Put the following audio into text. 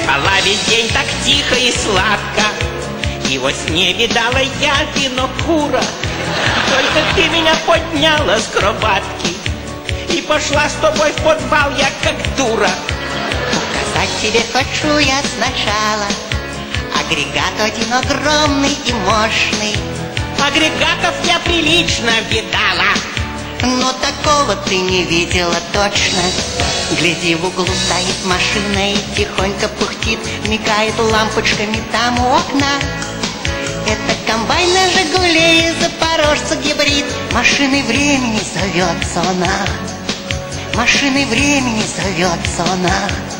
Спала весь день так тихо и сладко, и во сне видала я винокура. Только ты меня подняла с кроватки, и пошла с тобой в подвал я как дура. Показать тебе хочу я сначала агрегат один огромный и мощный. Агрегатов я прилично видала, но такого ты не видела точно. Гляди, в углу стоит машина и тихонько пыхтит, мигает лампочками там у окна. Это комбайн на «Жигуле» и запорожца гибрид. Машиной времени зовется она, машиной времени зовется она.